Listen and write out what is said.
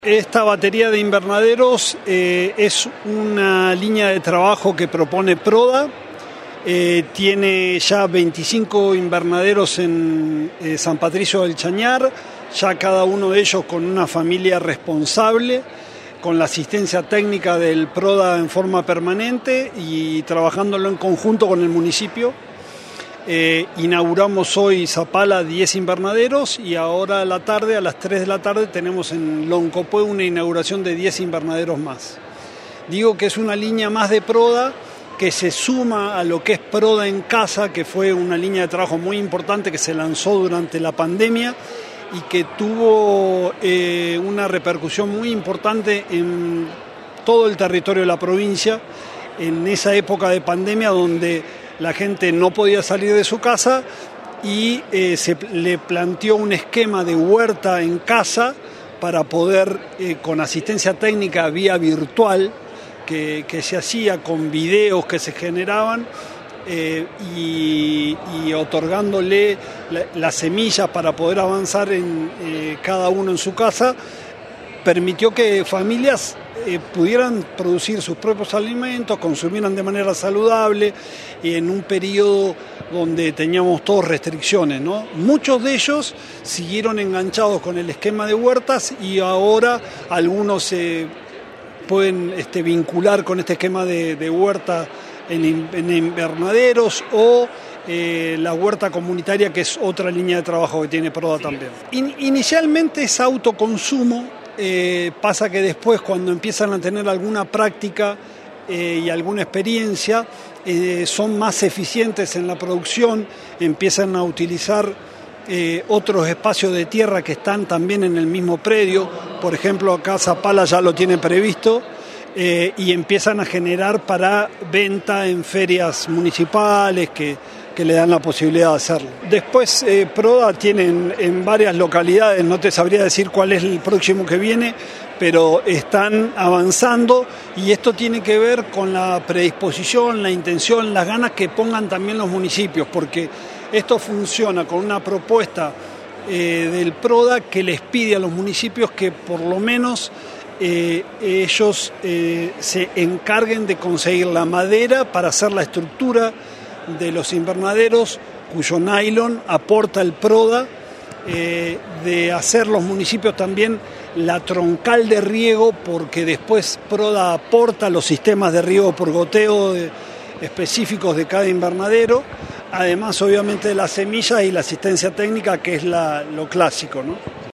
Esta batería de invernaderos es una línea de trabajo que propone Proda. Tiene ya 25 invernaderos en San Patricio del Chañar, ya cada uno de ellos con una familia responsable, con la asistencia técnica del Proda en forma permanente y trabajándolo en conjunto con el municipio. Inauguramos hoy Zapala 10 invernaderos y ahora a la tarde, a las 3 de la tarde, tenemos en Loncopué una inauguración de 10 invernaderos más. Digo que es una línea más de Proda que se suma a lo que es Proda en Casa, que fue una línea de trabajo muy importante que se lanzó durante la pandemia y que tuvo una repercusión muy importante en todo el territorio de la provincia en esa época de pandemia donde la gente no podía salir de su casa y se le planteó un esquema de huerta en casa para poder, con asistencia técnica vía virtual, que se hacía con videos que se generaban y otorgándole las semillas para poder avanzar en cada uno en su casa, permitió que familias pudieran producir sus propios alimentos, consumieran de manera saludable y en un periodo donde teníamos todos restricciones, ¿no? Muchos de ellos siguieron enganchados con el esquema de huertas y ahora algunos se pueden vincular con este esquema de huerta en invernaderos o la huerta comunitaria, que es otra línea de trabajo que tiene Proda también. Inicialmente es autoconsumo. Pasa que después, cuando empiezan a tener alguna práctica y alguna experiencia, son más eficientes en la producción, empiezan a utilizar otros espacios de tierra que están también en el mismo predio. Por ejemplo, acá Zapala ya lo tiene previsto y empiezan a generar para venta en ferias municipales que le dan la posibilidad de hacerlo. Después Proda tiene en varias localidades, no te sabría decir cuál es el próximo que viene, pero están avanzando y esto tiene que ver con la predisposición, la intención, las ganas que pongan también los municipios, porque esto funciona con una propuesta del Proda que les pide a los municipios que por lo menos ellos se encarguen de conseguir la madera para hacer la estructura de los invernaderos, cuyo nylon aporta el Proda, de hacer los municipios también la troncal de riego, porque después Proda aporta los sistemas de riego por goteo específicos de cada invernadero, además obviamente de las semillas y la asistencia técnica, que es lo clásico, ¿no?